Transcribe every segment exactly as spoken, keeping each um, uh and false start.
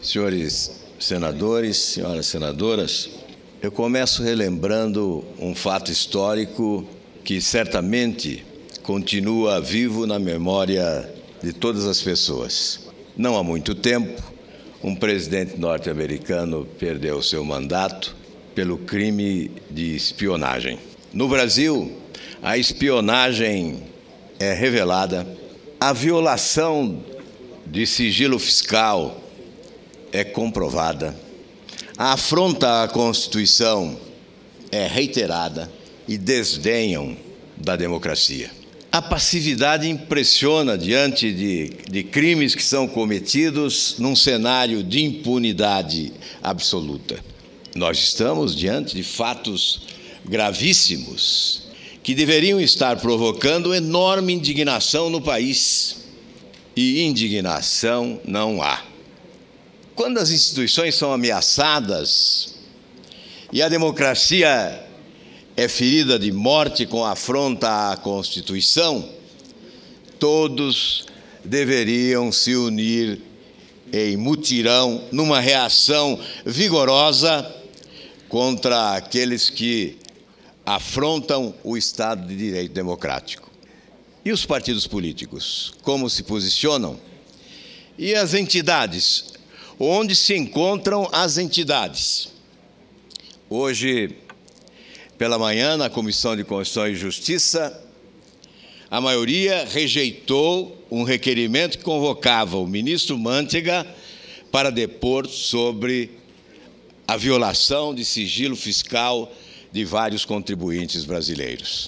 Senhores senadores, senhoras senadoras, eu começo relembrando um fato histórico que certamente continua vivo na memória de todas as pessoas. Não há muito tempo, um presidente norte-americano perdeu seu mandato pelo crime de espionagem. No Brasil, a espionagem é revelada, a violação de sigilo fiscal é comprovada, a afronta à Constituição é reiterada e desdenham da democracia. A passividade impressiona diante de, de crimes que são cometidos num cenário de impunidade absoluta. Nós estamos diante de fatos gravíssimos que deveriam estar provocando enorme indignação no país. E indignação não há. Quando as instituições são ameaçadas e a democracia é ferida de morte com afronta à Constituição, todos deveriam se unir em mutirão numa reação vigorosa contra aqueles que afrontam o Estado de Direito democrático. E os partidos políticos, como se posicionam? E as entidades? Onde se encontram as entidades? Hoje, pela manhã, na Comissão de Constituição e Justiça, a maioria rejeitou um requerimento que convocava o ministro Mantega para depor sobre a violação de sigilo fiscal de vários contribuintes brasileiros.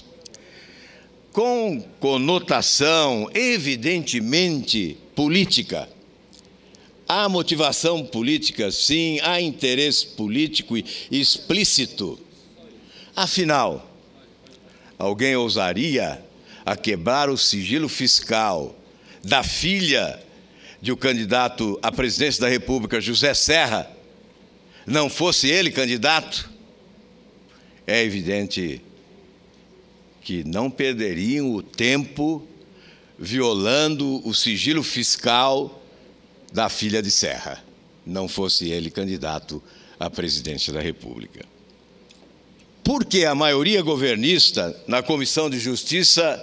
Com conotação evidentemente política. Há motivação política, sim, há interesse político explícito. Afinal, alguém ousaria a quebrar o sigilo fiscal da filha de o candidato à presidência da República, José Serra, não fosse ele candidato? É evidente que não perderiam o tempo violando o sigilo fiscal da filha de Serra, não fosse ele candidato à presidência da República. Porque a maioria governista na Comissão de Justiça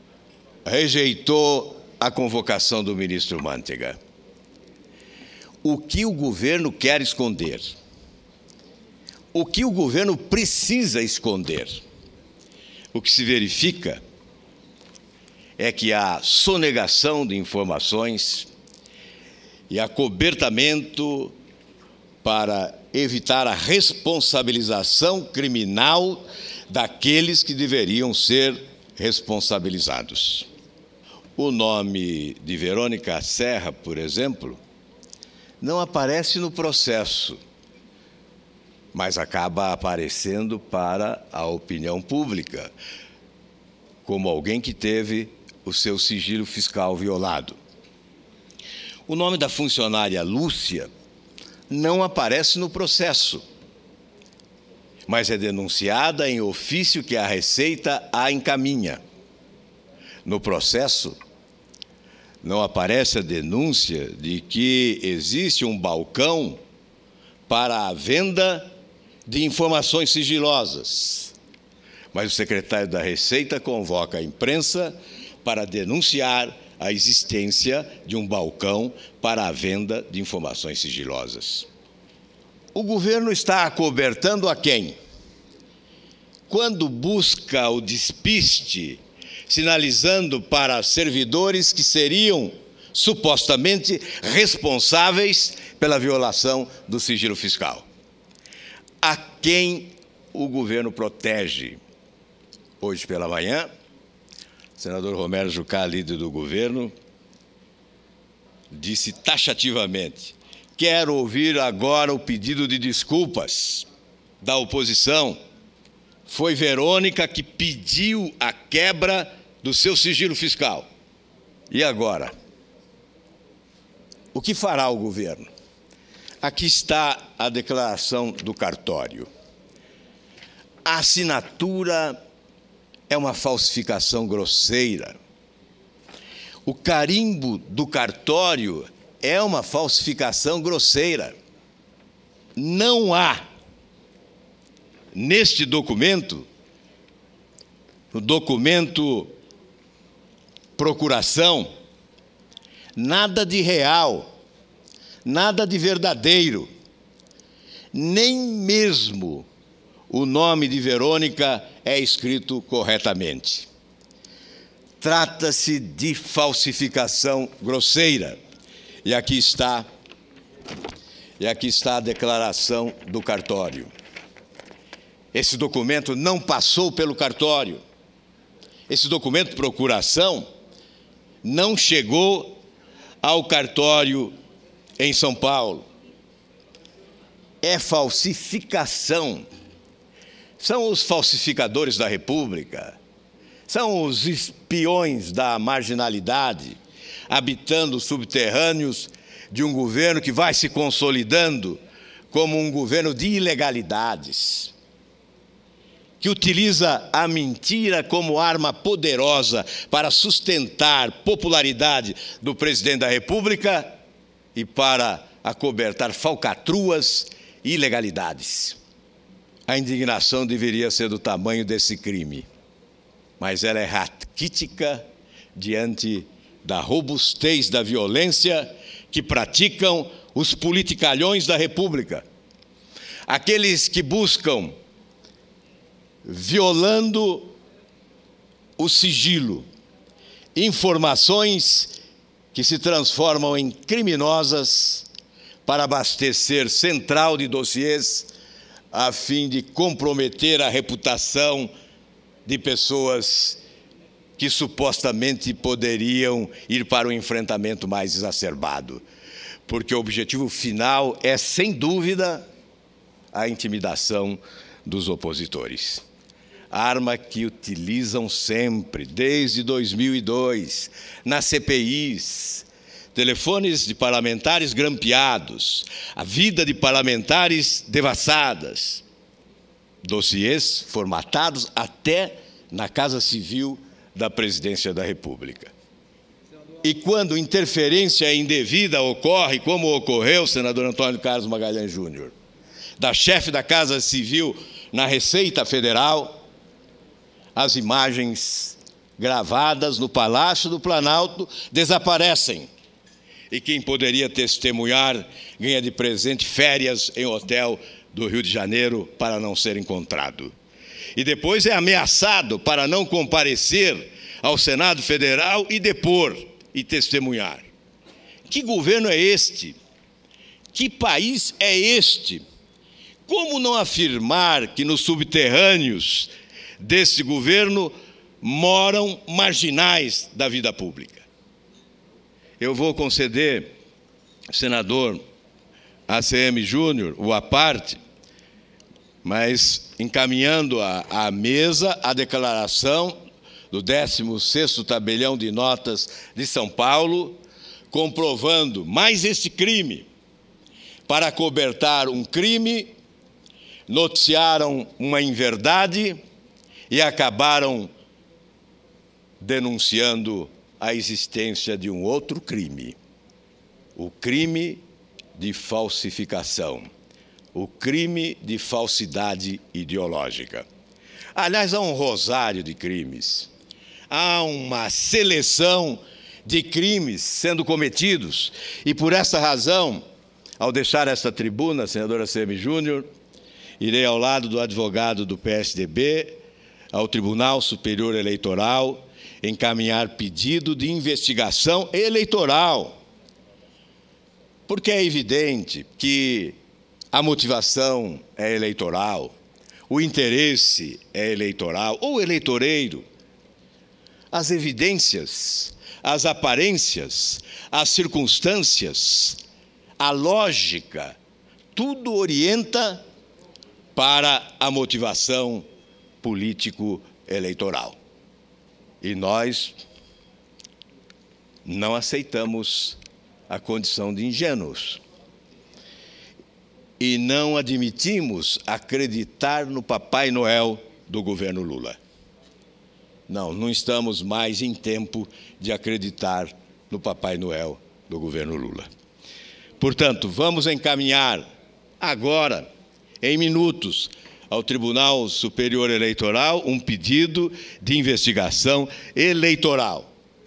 rejeitou a convocação do ministro Mantega. O que o governo quer esconder? O que o governo precisa esconder? O que se verifica é que há sonegação de informações e acobertamento para evitar a responsabilização criminal daqueles que deveriam ser responsabilizados. O nome de Verônica Serra, por exemplo, não aparece no processo, mas acaba aparecendo para a opinião pública, como alguém que teve o seu sigilo fiscal violado. O nome da funcionária Lúcia não aparece no processo, mas é denunciada em ofício que a Receita a encaminha. No processo, não aparece a denúncia de que existe um balcão para a venda de informações sigilosas, mas o secretário da Receita convoca a imprensa para denunciar a existência de um balcão para a venda de informações sigilosas. O governo está acobertando a quem? Quando busca o despiste, sinalizando para servidores que seriam supostamente responsáveis pela violação do sigilo fiscal. A quem o governo protege? Hoje pela manhã, o senador Romero Jucá, líder do governo, disse taxativamente: quero ouvir agora o pedido de desculpas da oposição. Foi Verônica que pediu a quebra do seu sigilo fiscal. E agora? O que fará o governo? Aqui está a declaração do cartório. A assinatura é uma falsificação grosseira. O carimbo do cartório é uma falsificação grosseira. Não há, neste documento, no documento procuração, nada de real, nada de verdadeiro, nem mesmo o nome de Verônica é escrito corretamente. Trata-se de falsificação grosseira. E aqui está, e aqui está a declaração do cartório. Esse documento não passou pelo cartório. Esse documento de procuração não chegou ao cartório em São Paulo. É falsificação. São os falsificadores da República, são os espiões da marginalidade, habitando os subterrâneos de um governo que vai se consolidando como um governo de ilegalidades, que utiliza a mentira como arma poderosa para sustentar popularidade do presidente da República e para acobertar falcatruas e ilegalidades. A indignação deveria ser do tamanho desse crime, mas ela é raquítica diante da robustez da violência que praticam os politicalhões da República. Aqueles que buscam, violando o sigilo, informações que se transformam em criminosas para abastecer central de dossiês a fim de comprometer a reputação de pessoas que supostamente poderiam ir para um enfrentamento mais exacerbado. Porque o objetivo final é, sem dúvida, a intimidação dos opositores. Arma que utilizam sempre, desde dois mil e dois, nas C P Is, telefones de parlamentares grampeados, a vida de parlamentares devassadas, dossiês formatados até na Casa Civil da Presidência da República. E quando interferência indevida ocorre, como ocorreu, senador Antônio Carlos Magalhães Júnior, da chefe da Casa Civil na Receita Federal, as imagens gravadas no Palácio do Planalto desaparecem. E quem poderia testemunhar ganha de presente férias em hotel do Rio de Janeiro para não ser encontrado. E depois é ameaçado para não comparecer ao Senado Federal e depor e testemunhar. Que governo é este? Que país é este? Como não afirmar que nos subterrâneos deste governo moram marginais da vida pública? Eu vou conceder, senador A C M Júnior, o à parte, mas encaminhando à mesa a declaração do décimo sexto Tabelião de Notas de São Paulo, comprovando mais este crime. Para acobertar um crime, noticiaram uma inverdade e acabaram denunciando a existência de um outro crime, o crime de falsificação, o crime de falsidade ideológica. Aliás, há um rosário de crimes, há uma seleção de crimes sendo cometidos, e por essa razão, ao deixar esta tribuna, senadora A C M Júnior, irei ao lado do advogado do P S D B, ao Tribunal Superior Eleitoral, encaminhar pedido de investigação eleitoral, porque é evidente que a motivação é eleitoral, o interesse é eleitoral ou eleitoreiro. As evidências, as aparências, as circunstâncias, a lógica, tudo orienta para a motivação político-eleitoral. E nós não aceitamos a condição de ingênuos. E não admitimos acreditar no Papai Noel do governo Lula. Não, não estamos mais em tempo de acreditar no Papai Noel do governo Lula. Portanto, vamos encaminhar agora, em minutos, ao Tribunal Superior Eleitoral um pedido de investigação eleitoral.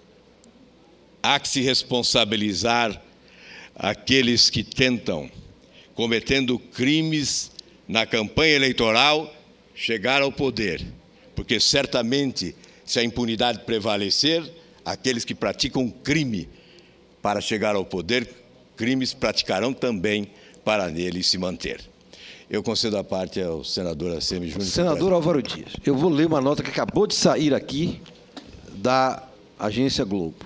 Há que se responsabilizar aqueles que tentam, cometendo crimes na campanha eleitoral, chegar ao poder, porque certamente, se a impunidade prevalecer, aqueles que praticam crime para chegar ao poder, crimes praticarão também para nele se manter. Eu concedo a parte ao senador Assemi Júnior. Senador Álvaro Dias, eu vou ler uma nota que acabou de sair aqui da Agência Globo.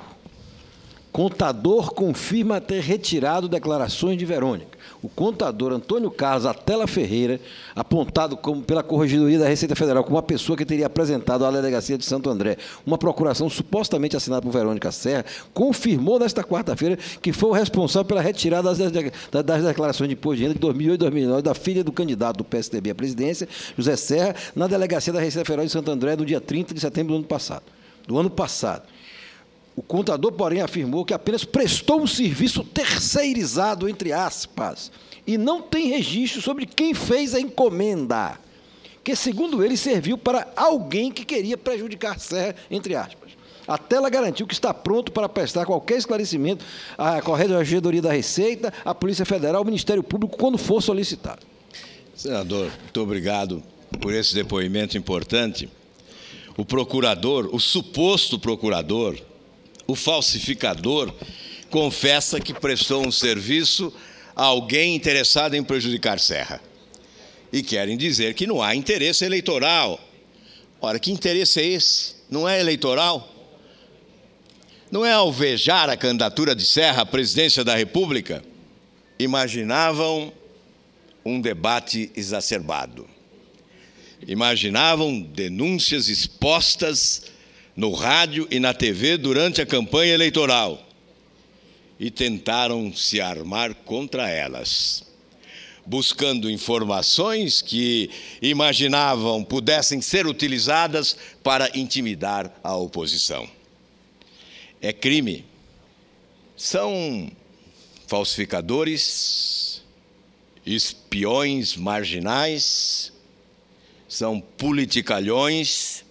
Contador confirma ter retirado declarações de Verônica. O contador Antônio Carlos Atela Ferreira, apontado como, pela Corregedoria da Receita Federal como uma pessoa que teria apresentado à Delegacia de Santo André uma procuração supostamente assinada por Verônica Serra, confirmou nesta quarta-feira que foi o responsável pela retirada das, das declarações de imposto de renda de dois mil e oito e dois mil e nove da filha do candidato do P S D B à presidência, José Serra, na Delegacia da Receita Federal de Santo André no dia trinta de setembro do ano passado. Do ano passado. O contador, porém, afirmou que apenas prestou um serviço terceirizado, entre aspas, e não tem registro sobre quem fez a encomenda, que, segundo ele, serviu para alguém que queria prejudicar Serra, entre aspas. A Tela garantiu que está pronto para prestar qualquer esclarecimento à Corregedoria da Receita, à Polícia Federal, ao Ministério Público, quando for solicitado. Senador, muito obrigado por esse depoimento importante. O procurador, o suposto procurador, o falsificador, confessa que prestou um serviço a alguém interessado em prejudicar Serra. E querem dizer que não há interesse eleitoral. Ora, que interesse é esse? Não é eleitoral? Não é alvejar a candidatura de Serra à presidência da República? Imaginavam um debate exacerbado. Imaginavam denúncias expostas no rádio e na T V durante a campanha eleitoral e tentaram se armar contra elas, buscando informações que imaginavam pudessem ser utilizadas para intimidar a oposição. É crime. São falsificadores, espiões marginais, são politicalhões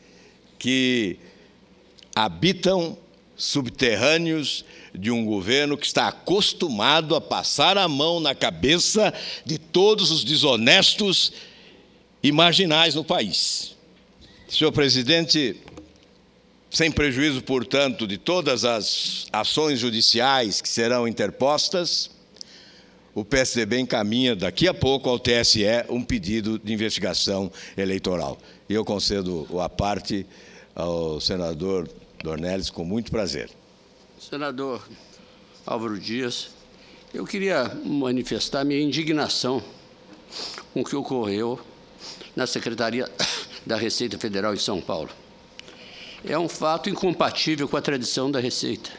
que habitam subterrâneos de um governo que está acostumado a passar a mão na cabeça de todos os desonestos e marginais no país. Senhor presidente, sem prejuízo, portanto, de todas as ações judiciais que serão interpostas, o P S D B encaminha daqui a pouco ao T S E um pedido de investigação eleitoral. E eu concedo a parte ao senador Dornelles com muito prazer. Senador Álvaro Dias, eu queria manifestar minha indignação com o que ocorreu na Secretaria da Receita Federal em São Paulo. É um fato incompatível com a tradição da Receita.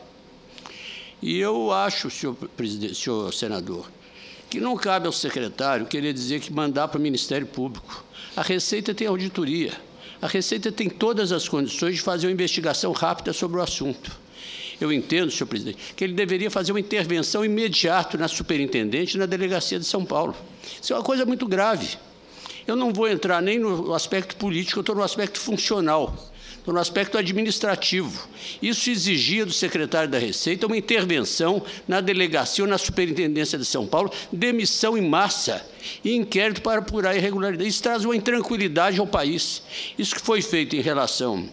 E eu acho, senhor, presidente, senhor senador, que não cabe ao secretário querer dizer que mandar para o Ministério Público. A Receita tem auditoria. A Receita tem todas as condições de fazer uma investigação rápida sobre o assunto. Eu entendo, senhor presidente, que ele deveria fazer uma intervenção imediata na superintendente e na delegacia de São Paulo. Isso é uma coisa muito grave. Eu não vou entrar nem no aspecto político, eu estou no aspecto funcional. No aspecto administrativo. Isso exigia do secretário da Receita uma intervenção na delegacia ou na superintendência de São Paulo, demissão em massa e inquérito para apurar irregularidade. Isso traz uma intranquilidade ao país. Isso que foi feito em relação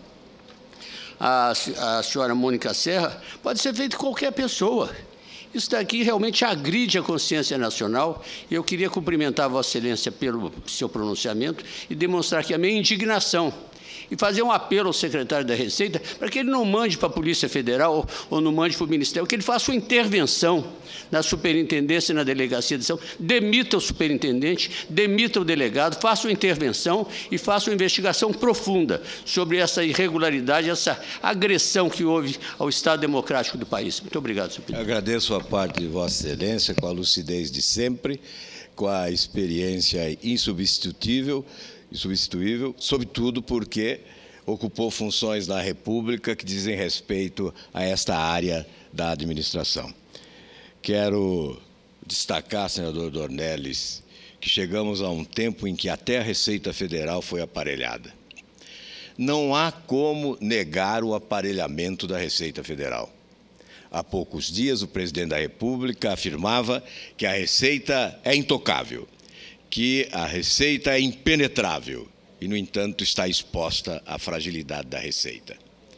à, à senhora Mônica Serra pode ser feito com qualquer pessoa. Isso daqui realmente agride a consciência nacional e eu queria cumprimentar Vossa Excelência pelo seu pronunciamento e demonstrar aqui a minha indignação e fazer um apelo ao secretário da Receita para que ele não mande para a Polícia Federal ou, ou não mande para o Ministério, que ele faça uma intervenção na superintendência e na delegacia de São Paulo, demita o superintendente, demita o delegado, faça uma intervenção e faça uma investigação profunda sobre essa irregularidade, essa agressão que houve ao Estado democrático do país. Muito obrigado, senhor presidente. Agradeço a parte de Vossa Excelência, com a lucidez de sempre, com a experiência insubstituível, insubstituível, sobretudo porque ocupou funções na República que dizem respeito a esta área da administração. Quero destacar, senador Dornelles, que chegamos a um tempo em que até a Receita Federal foi aparelhada. Não há como negar o aparelhamento da Receita Federal. Há poucos dias, o presidente da República afirmava que a Receita é intocável, que a Receita é impenetrável e, no entanto, está exposta à fragilidade da Receita.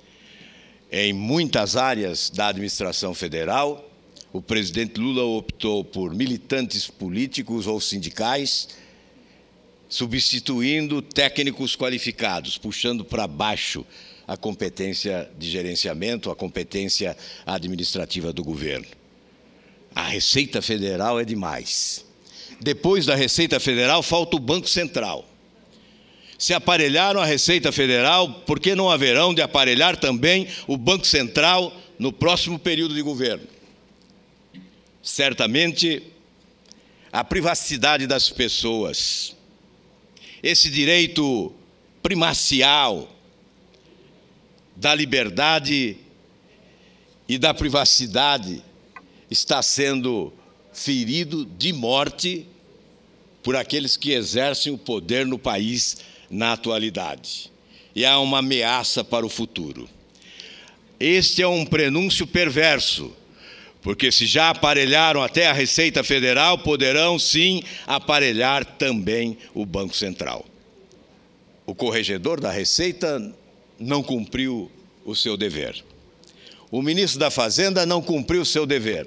Em muitas áreas da administração federal, o presidente Lula optou por militantes políticos ou sindicais, substituindo técnicos qualificados, puxando para baixo a competência de gerenciamento, a competência administrativa do governo. A Receita Federal é demais. Depois da Receita Federal, falta o Banco Central. Se aparelharam a Receita Federal, por que não haverão de aparelhar também o Banco Central no próximo período de governo? Certamente, a privacidade das pessoas, esse direito primacial da liberdade e da privacidade está sendo ferido de morte por aqueles que exercem o poder no país na atualidade. E há uma ameaça para o futuro. Este é um prenúncio perverso, porque se já aparelharam até a Receita Federal, poderão sim aparelhar também o Banco Central. O corregedor da Receita não cumpriu o seu dever. O ministro da Fazenda não cumpriu o seu dever.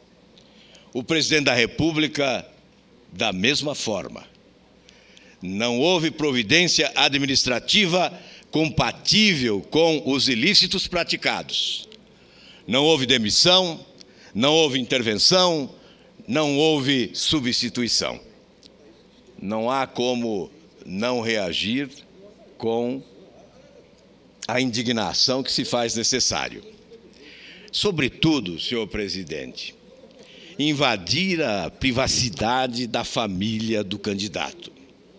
O presidente da República, da mesma forma. Não houve providência administrativa compatível com os ilícitos praticados. Não houve demissão, não houve intervenção, não houve substituição. Não há como não reagir com a indignação que se faz necessário. Sobretudo, senhor presidente, invadir a privacidade da família do candidato.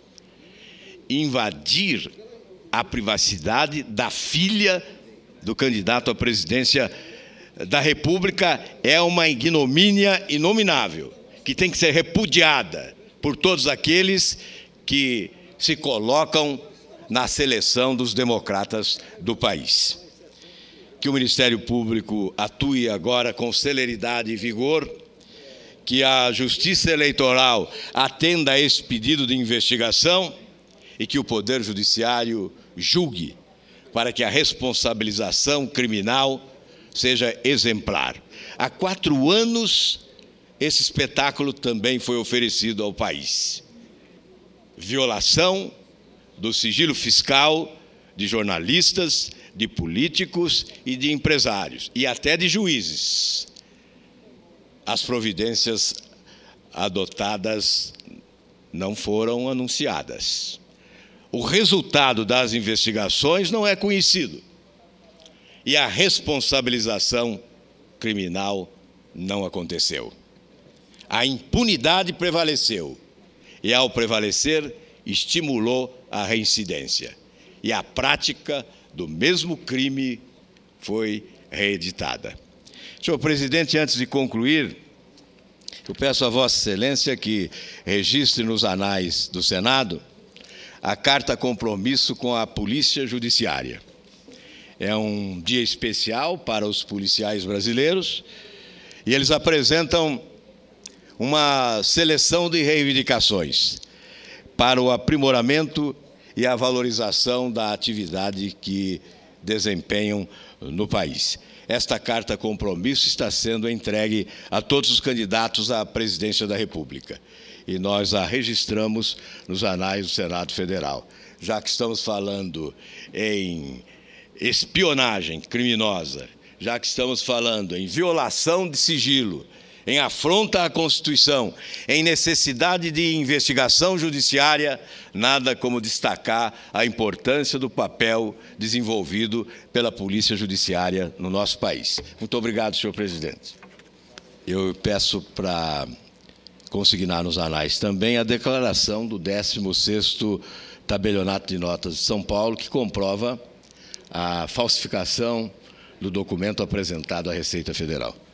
Invadir a privacidade da filha do candidato à presidência da República é uma ignomínia inominável, que tem que ser repudiada por todos aqueles que se colocam na seleção dos democratas do país. Que o Ministério Público atue agora com celeridade e vigor, que a Justiça Eleitoral atenda a esse pedido de investigação e que o Poder Judiciário julgue para que a responsabilização criminal seja exemplar. Há quatro anos, esse espetáculo também foi oferecido ao país. Violação do sigilo fiscal de jornalistas, de políticos e de empresários, e até de juízes. As providências adotadas não foram anunciadas. O resultado das investigações não é conhecido. E a responsabilização criminal não aconteceu. A impunidade prevaleceu. E, ao prevalecer, estimulou a reincidência. E a prática do mesmo crime foi reeditada. Senhor presidente, antes de concluir, eu peço a Vossa Excelência que registre nos anais do Senado a carta compromisso com a Polícia Judiciária. É um dia especial para os policiais brasileiros e eles apresentam uma seleção de reivindicações para o aprimoramento e a valorização da atividade que desempenham no país. Esta carta compromisso está sendo entregue a todos os candidatos à presidência da República. E nós a registramos nos anais do Senado Federal. Já que estamos falando em espionagem criminosa, já que estamos falando em violação de sigilo, em afronta à Constituição, em necessidade de investigação judiciária, nada como destacar a importância do papel desenvolvido pela Polícia Judiciária no nosso país. Muito obrigado, senhor presidente. Eu peço para consignar nos anais também a declaração do décimo sexto Tabelionato de Notas de São Paulo, que comprova a falsificação do documento apresentado à Receita Federal.